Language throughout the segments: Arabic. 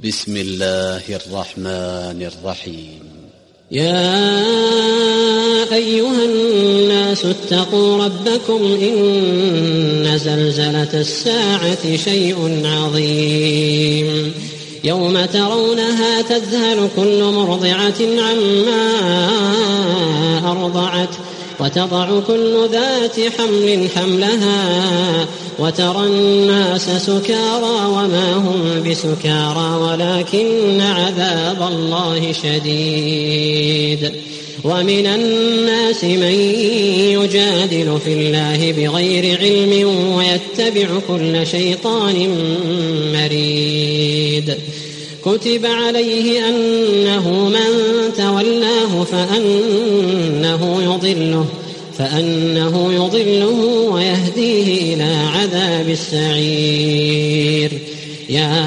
بسم الله الرحمن الرحيم. يا أيها الناس اتقوا ربكم إن زلزلة الساعة شيء عظيم يوم ترونها تذهل كل مرضعة عما أرضعت وتضع كل ذات حمل حملها وترى الناس سكارى وما هم بسكارى ولكن عذاب الله شديد. ومن الناس من يجادل في الله بغير علم ويتبع كل شيطان مريد. كتب عليه أنه من تولاه فأنه يضله ويهديه إلى عذاب السعير. يا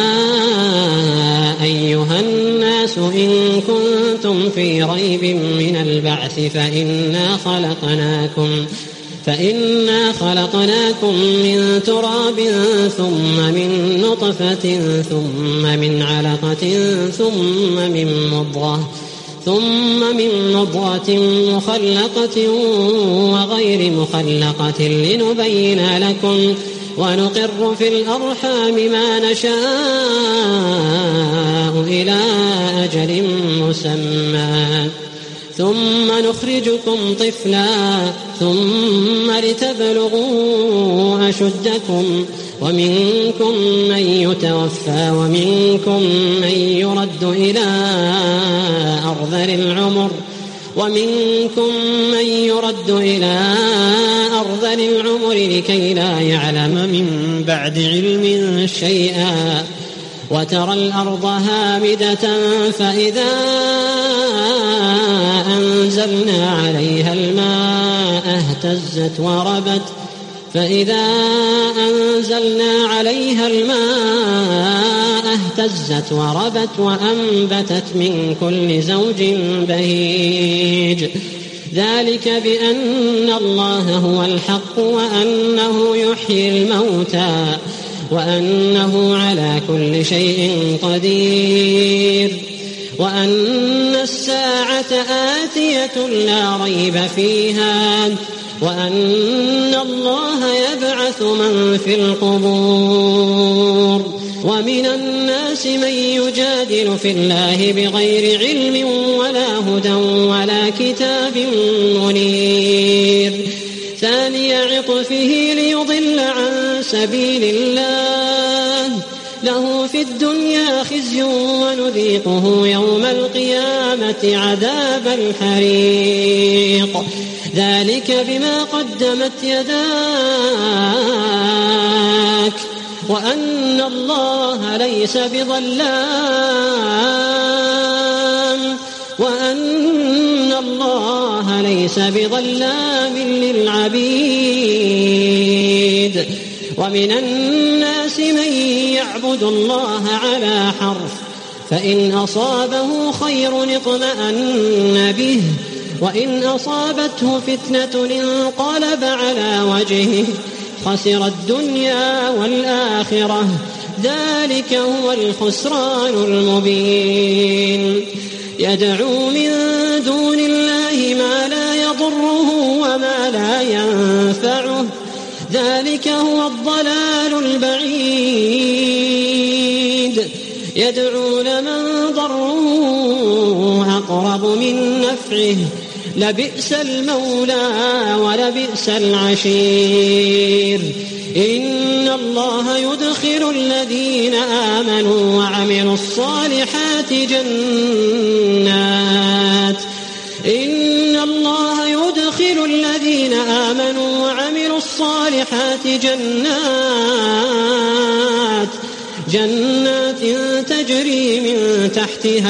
أيها الناس إن كنتم في ريب من البعث فإنا خلقناكم من تراب ثم من نطفة ثم من علقة ثم من مضغة مخلقة وغير مخلقة لنبين لكم ونقر في الأرحام ما نشاء إلى أجل مسمى ثم نخرجكم طفلا ثم لتبلغوا أشدكم ومنكم من يتوفى ومنكم من يرد إلى أرذل العمر لكي لا يعلم من بعد علم شيئا. وترى الأرض هامدة فإذا أنزلنا عليها الماء اهتزت وربت وأنبتت من كل زوج بهيج. ذلك بأن الله هو الحق وأنه يحيي الموتى وأنه على كل شيء قدير وأن الساعة آتية لا ريب فيها وأن الله يبعث من في القبور. ومن الناس من يجادل في الله بغير علم ولا هدى ولا كتاب منير. ثاني عطفه ليضل عن سبيل الله له في الدنيا خزي ونذيقه يوم القيامة عذاب الحريق. ذلك بما قدمت يداك وأن الله ليس بظلام للعبيد. ومن الناس من يعبد الله على حرف فإن أصابه خير اطمأن به وإن أصابته فتنة انقلب على وجهه خسر الدنيا والآخرة. ذلك هو الخسران المبين. يدعو من دون الله ما لا يضره وما لا ينفعه ذلك هو الضلال البعيد. يدعو لمن ضره أقرب من نفعه لبئس المولى ولبئس العشير. إن الله يدخل الذين آمنوا وعملوا الصالحات جنات تجري من تحتها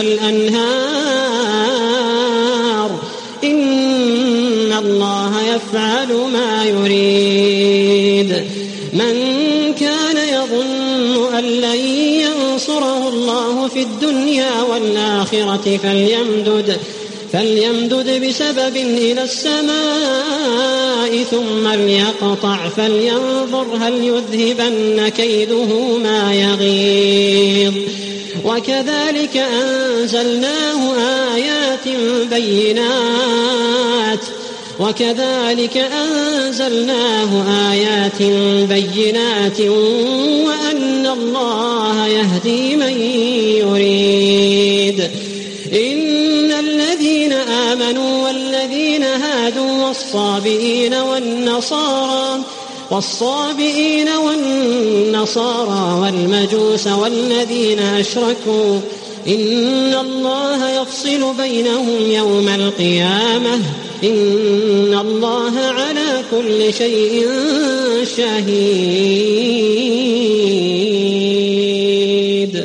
الأنهار. إن الله يفعل ما يريد. من كان يظن أن لن ينصره الله في الدنيا والآخرة فليمدد بسبب إلى السماء ثم ليقطع فلينظر هل يذهبن كيده ما يغيظ. وكذلك أنزلناه آيات بينات وأن الله يهدي من يريد. إن الذين آمنوا والذين هادوا والصابئين والنصارى والمجوس والذين أشركوا إن الله يفصل بينهم يوم القيامة إن الله على كل شيء شهيد.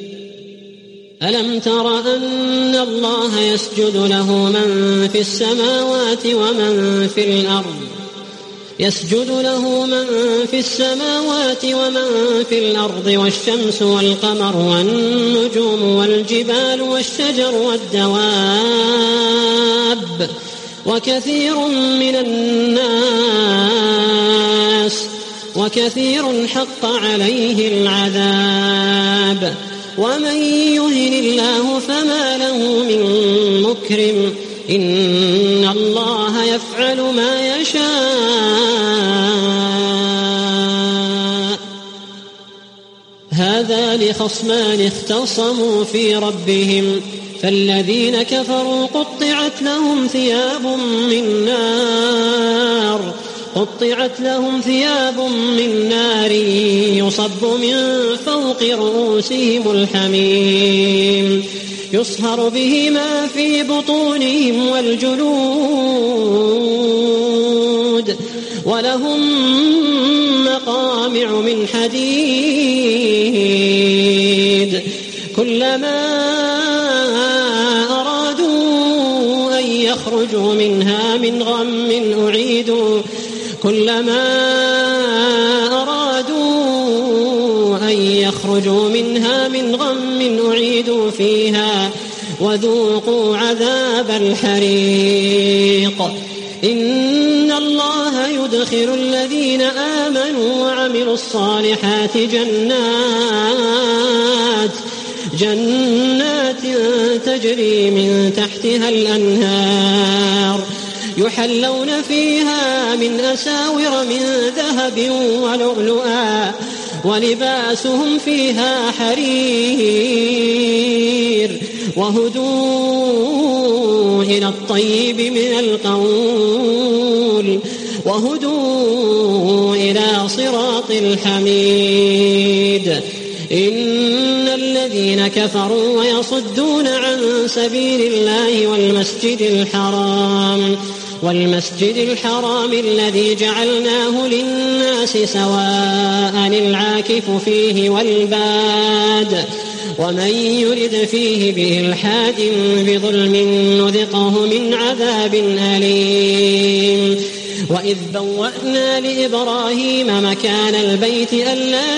ألم تر أن الله يسجد له من في السماوات ومن في الأرض والشمس والقمر والنجوم والجبال والشجر والدواب وكثير حق عليه العذاب ومن يهن الله فما له من مكرم إن الله يفعل ما يشاء. هذان خصمان اختصموا في ربهم فالذين كفروا قطعت لهم ثياب من نار يصب من فوق رؤوسهم الحميم يصهر به ما في بطونهم والجلود ولهم مقامع من حديد كلما أرادوا أن يخرجوا منها من غم أعيدوا فيها وذوقوا عذاب الحريق. إن الله يدخل الذين آمنوا وعملوا الصالحات جنات تجري من تحتها الأنهار يحلون فيها من أساور من ذهب ولؤلؤا ولباسهم فيها حرير وهدوا إلى الطيب من القول وهدوا إلى صراط الحميد. إن الذين كفروا ويصدون عن سبيل الله والمسجد الحرام الذي جعلناه للناس سواء العاكف فيه والباد ومن يرد فيه بإلحاد بظلم نذقه من عذاب أليم. وإذ بوأنا لإبراهيم مكان البيت ألا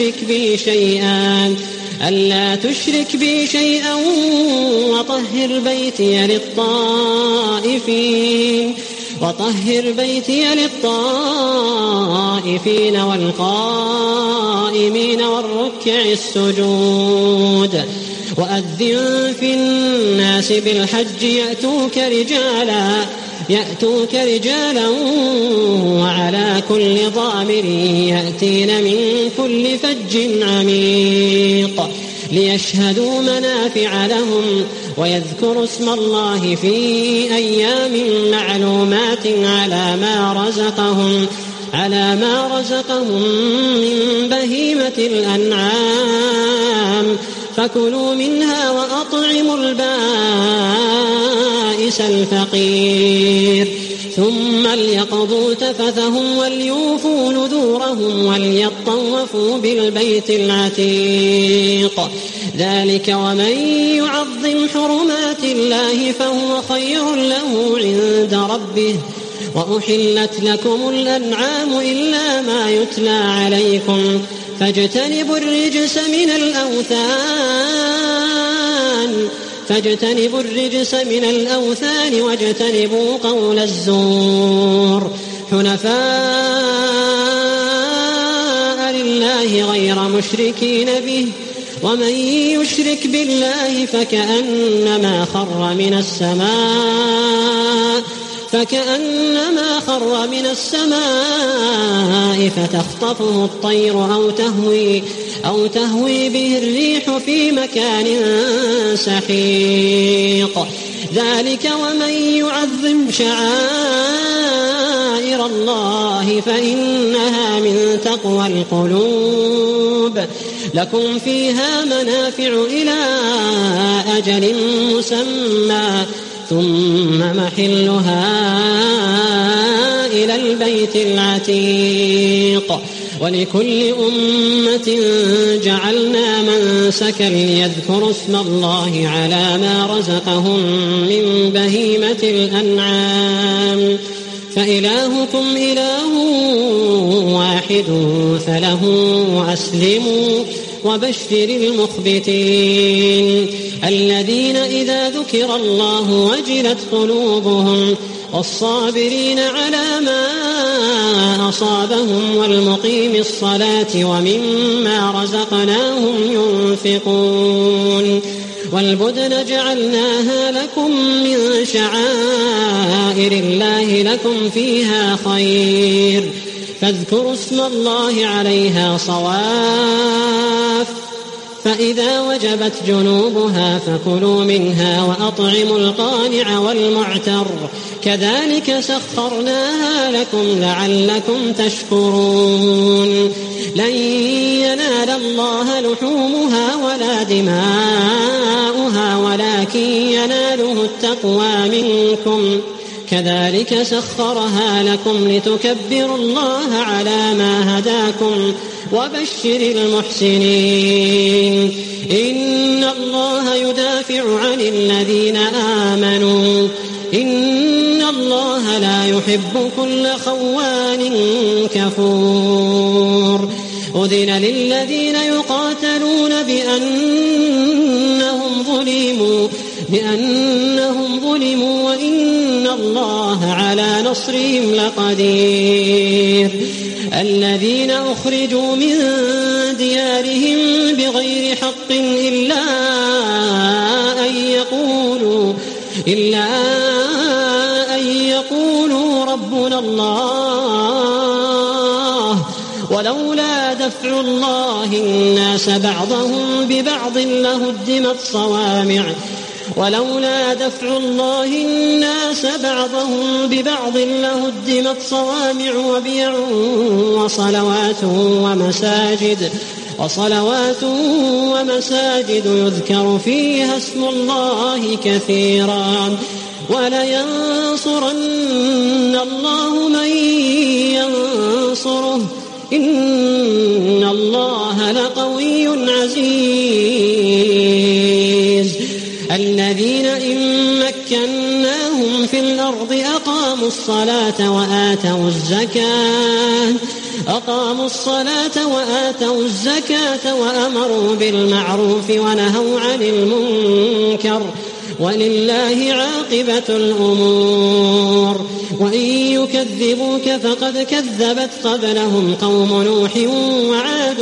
تشرك بي شيئا وطهر بيتي للطائفين والقائمين والركع السجود. وأذن في الناس بالحج يأتوك رجالا وعلى كل ضامر يأتين من كل فج عميق ليشهدوا منافع لهم ويذكروا اسم الله في أيام معلومات على ما رزقهم من بهيمة الأنعام فكلوا منها وأطعموا البائس الفقير ثم ليقضوا تفثهم وليوفوا نذورهم وليطوفوا بالبيت العتيق. ذلك ومن يعظم حرمات الله فهو خير له عند ربه. وأحلت لكم الأنعام إلا ما يتلى عليكم فاجتنبوا الرجس من الأوثان فاجتنبوا الرجس من الأوثان واجتنبوا قول الزور حنفاء لله غير مشركين به ومن يشرك بالله فكأنما خر من السماء فتخطفه الطير أو تهوي به الريح في مكان سحيق ذلك ومن يعظم شعائر الله فإنها من تقوى القلوب لكم فيها منافع إلى أجل مسمى ثم محلها إلى البيت العتيق ولكل أمة جعلنا منسكا ليذكروا اسم الله على ما رزقهم من بهيمة الأنعام فإلهكم إله واحد فله أسلموا وبشر المخبتين الذين إذا ذكر الله وجلت قلوبهم والصابرين على ما أصابهم والمقيم الصلاة ومما رزقناهم ينفقون والبدن جعلناها لكم من شعائر الله لكم فيها خير فاذكروا اسم الله عليها صواف فإذا وجبت جنوبها فكلوا منها وأطعموا القانع والمعتر كذلك سخرناها لكم لعلكم تشكرون لن ينال الله لحومها ولا دماؤها ولكن يناله التقوى منكم كذلك سخرها لكم لتكبروا الله على ما هداكم وبشر المحسنين إن الله يدافع عن الذين آمنوا إن الله لا يحب كل خوان كفور أذن للذين يقاتلون بأنهم ظلموا وإن الله على نصرهم لقدير الذين أخرجوا من ديارهم بغير حق إلا أن يقولوا ربنا الله ولولا دفع الله الناس بعضهم ببعض لهدمت صوامع وبيع وصلوات ومساجد يذكر فيها اسم الله كثيرا ولينصرن الله من ينصره إن الله لقوي عزيز الذين إن مكناهم في الأرض أقاموا الصلاة وآتوا الزكاة وأمروا بالمعروف ونهوا عن المنكر ولله عاقبة الأمور وإن يكذبوك فقد كذبت قبلهم قوم نوح وعاد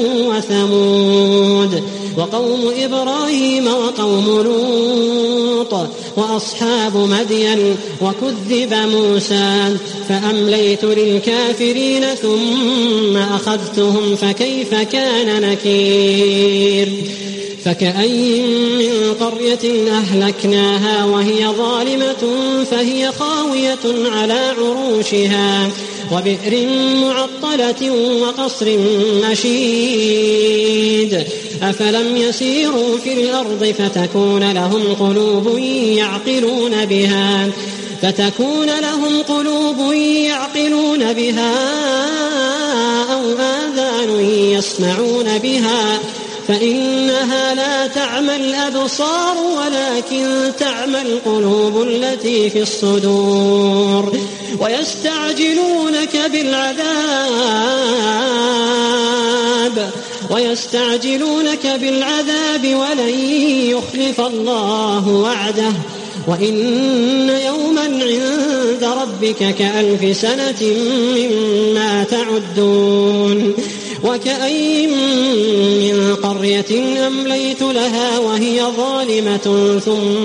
وثمود وقوم إبراهيم وقوم لوط وأصحاب مدين وكذب موسى فأمليت للكافرين ثم أخذتهم فكيف كان نكير فكأي من قرية أهلكناها وهي ظالمة فهي خاوية على عروشها وبئر معطلة وقصر مشيد أفلم يسيروا في الأرض فتكون لهم قلوب يعقلون بها أو آذان يسمعون بها فإنها لا تعمى الأبصار ولكن تعمى القلوب التي في الصدور ويستعجلونك بالعذاب ولن يخلف الله وعده وإن يوما عند ربك كألف سنة مما تعدون وكأين من قرية أمليت لها وهي ظالمة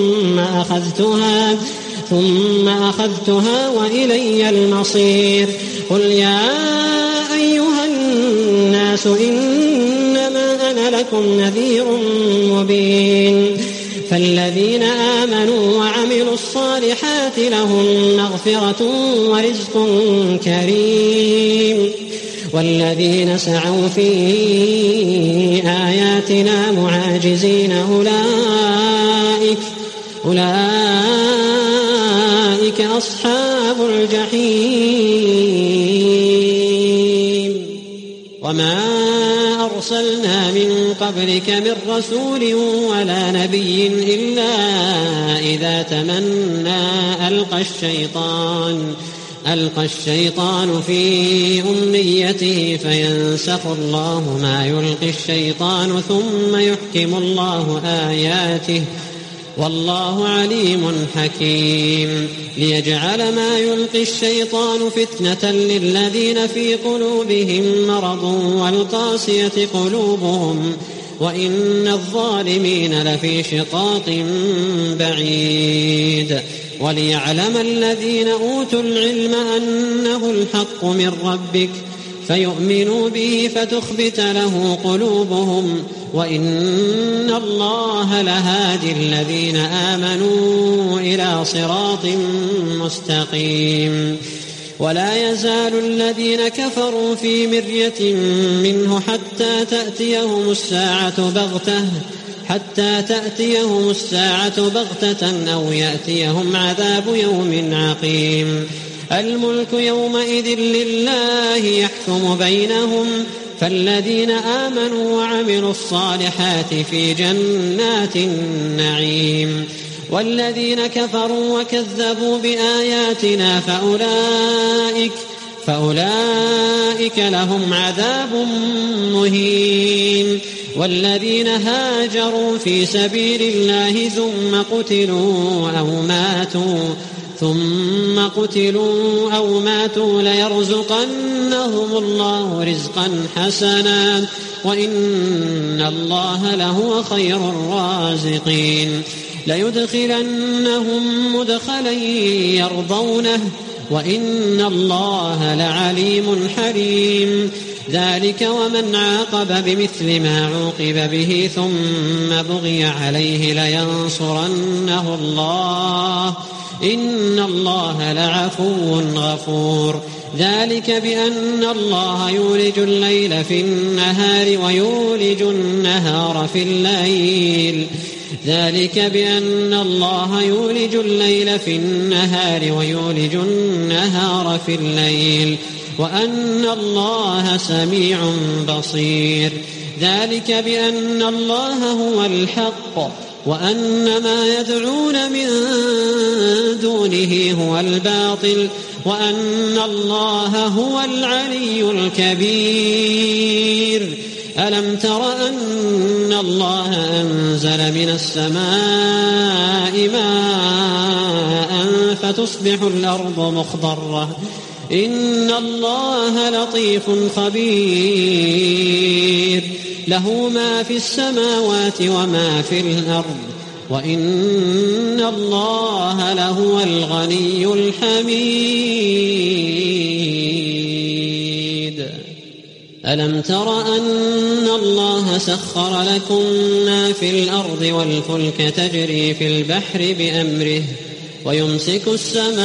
ثم أخذتها وإلي المصير قل يا أيها الناس إنما أنا لكم نذير مبين فالذين آمنوا وعملوا الصالحات لهم مغفرة ورزق كريم والذين سعوا في آياتنا معاجزين أولئك أصحاب الجحيم وما أرسلنا من قبلك من رسول ولا نبي إلا إذا تمنى ألقى الشيطان في أمنيته فينسخ الله ما يلقي الشيطان ثم يحكم الله آياته والله عليم حكيم ليجعل ما يلقي الشيطان فتنة للذين في قلوبهم مرض والقاسية قلوبهم وإن الظالمين لفي شقاق بعيد وليعلم الذين أوتوا العلم أنه الحق من ربك فيؤمنوا به فتخبت له قلوبهم وإن الله لهادي الذين آمنوا إلى صراط مستقيم ولا يزال الذين كفروا في مرية منه حتى تأتيهم الساعة بغتة أو يأتيهم عذاب يوم عقيم الملك يومئذ لله يحكم بينهم فالذين آمنوا وعملوا الصالحات في جنات النعيم والذين كفروا وكذبوا بآياتنا فأولئك لهم عذاب مهين والذين هاجروا في سبيل الله ثم قتلوا أو ماتوا ليرزقنهم الله رزقا حسنا وإن الله لهو خير الرازقين ليدخلنهم مدخلا يرضونه وإن الله لعليم حليم ذلك ومن عاقب بمثل ما عوقب به ثم بغي عليه لينصرنه الله إن الله لعفو غفور ذلك بأن الله يولج الليل في النهار ويولج النهار في الليل وأن الله سميع بصير ذلك بأن الله هو الحق وأن ما يدعون من دونه هو الباطل وأن الله هو العلي الكبير ألم تر أن الله أنزل من السماء ماء فتصبح الأرض مخضرة إن الله لطيف خبير له ما في السماوات وما في الأرض وإن الله لهو الغني الحميد ألم تر أن الله سخر لكم ما في الأرض والفلك تجري في البحر بأمره ويمسك السماء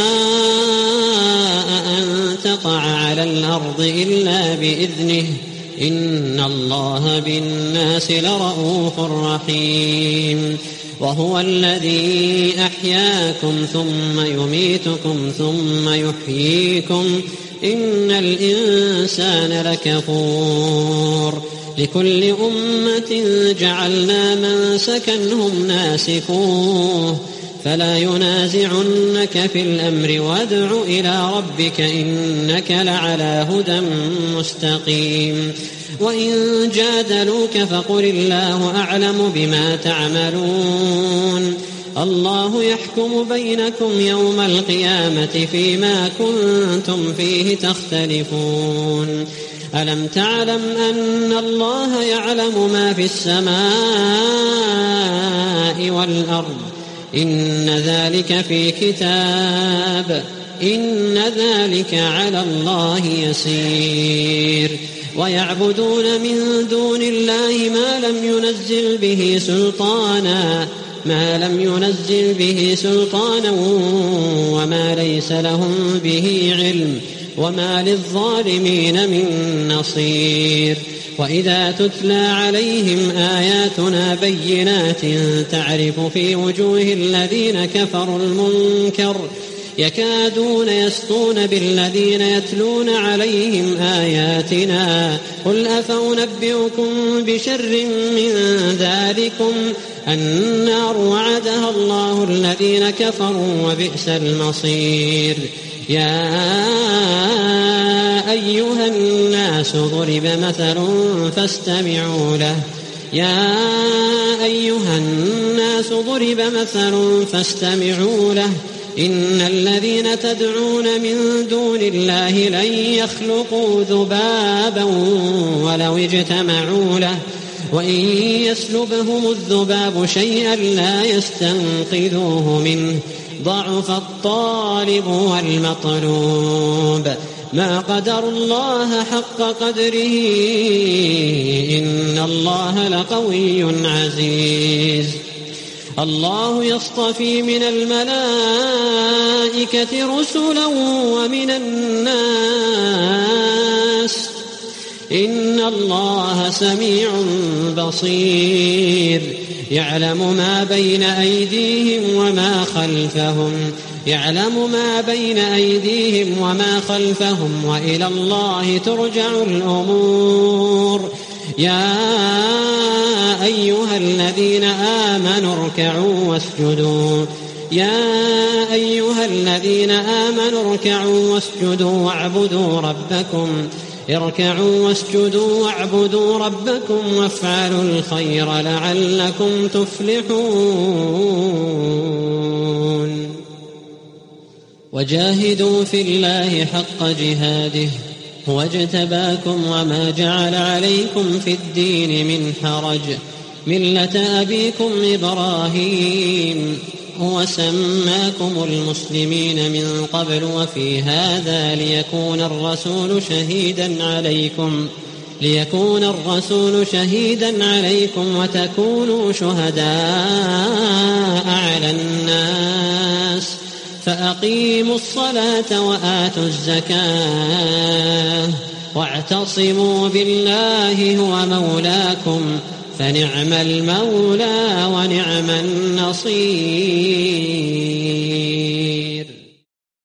أن تقع على الأرض إلا بإذنه إن الله بالناس لرءوف رحيم وهو الذي أحياكم ثم يميتكم ثم يحييكم إن الإنسان لكفور لكل أمة جعلنا منسكا هم ناسكوه فلا ينازعنك في الأمر وادع إلى ربك إنك لعلى هدى مستقيم وإن جادلوك فقل الله أعلم بما تعملون الله يحكم بينكم يوم القيامة فيما كنتم فيه تختلفون ألم تعلم أن الله يعلم ما في السماء والأرض إن ذلك في كتاب إن ذلك على الله يسير ويعبدون من دون الله ما لم ينزل به سلطانا وما ليس لهم به علم وما للظالمين من نصير وإذا تتلى عليهم آياتنا بينات تعرف في وجوه الذين كفروا المنكر يكادون يسطون بالذين يتلون عليهم آياتنا قل أفأنبئكم بشر من ذلكم النار وعدها الله الذين كفروا وبئس المصير يا أيها الناس ضرب مثل فاستمعوا له إن الذين تدعون من دون الله لن يخلقوا ذبابا ولو اجتمعوا له وإن يسلبهم الذباب شيئا لا يستنقذوه منه ضعف الطالب والمطلوب ما قدروا الله حق قدره إن الله لقوي عزيز الله يصطفي من الملائكة رسلا ومن الناس إن الله سميع بصير يعلم ما بين أيديهم وما خلفهم وإلى الله ترجع الأمور يا أيها الذين آمنوا اركعوا واسجدوا واعبدوا ربكم وافعلوا الخير لعلكم تفلحون وجاهدوا في الله حق جهاده هو اجتباكم وما جعل عليكم في الدين من حرج ملة أبيكم إبراهيم هو سماكم المسلمين من قبل وفي هذا ليكون الرسول شهيدا عليكم وتكونوا شهداء على الناس فأقيموا الصلاة وآتوا الزكاة واعتصموا بالله هو مولاكم فنعم المولى ونعم النصير